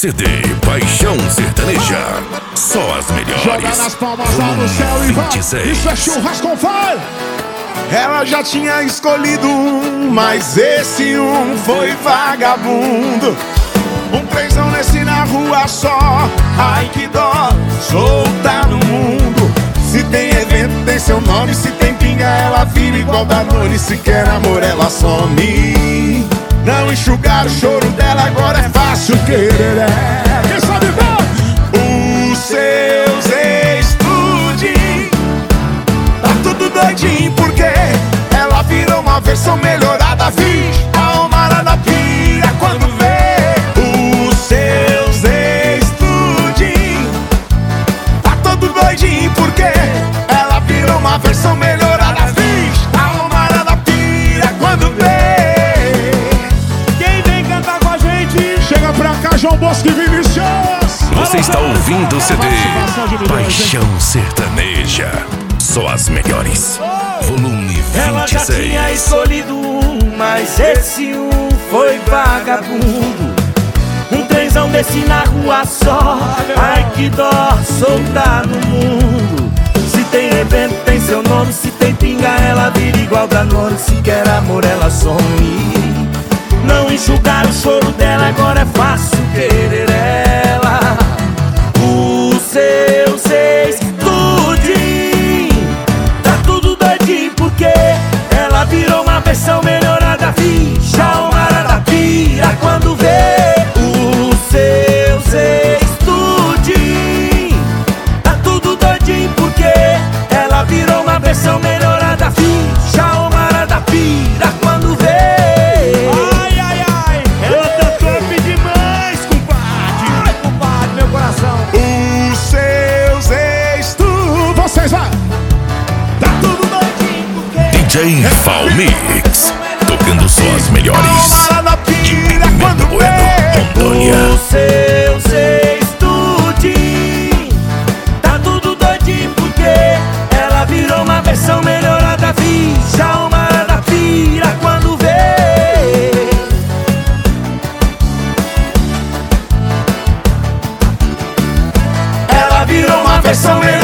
CD Paixão Sertaneja. Só as melhores. Joga nas palmas no céu e vai. 26. Isso é churrasco com fire. Ela já tinha escolhido um, mas esse um foi vagabundo. Um trenzão nesse na rua só. Ai que dó, solta no mundo. Se tem evento tem seu nome, se tem pinga ela vira igual Danone. Se quer amor ela some. Não enxugar o choro dela, agora é fácil querer. Quem sabe ver? Os seus ex-tudinho tá tudo doidinho porque ela virou uma versão melhorada. Vixe, a almarada pira quando vê. Os seus ex-tudinho tá todo doidinho porque ela virou uma versão melhorada. Vixe, a almarada pira quando vê. Chega pra cá, João Bosco e Vinicius. Você está ouvindo o CD Paixão Sertaneja. Só as melhores. Volume 26. Ela já tinha escolhido um, mas esse um foi vagabundo. Um trenzão desse na rua só. Ai que dó, soltar no mundo. Se tem evento tem seu nome, se tem pinga ela vira igual Danone. Se quer amor ela some. Não enxugar o choro dela, agora é fácil querer ela. Os seus ex-tudinho tá tudo doidinho porque ela virou uma versão melhorada. Ficha, a almarada pira quando vê. Os seus ex-tudinho tá tudo doidinho porque ela virou uma versão melhorada. Ficha, a almarada pira quando vê. DJ Falmix, tocando só as melhores. De Pimenta Bueno, Rondônia. Os seus ex-tudinho tá tudo doidinho porque ela virou uma versão melhorada. Vixe, a almarada pira quando vê. Ela virou uma versão melhorada.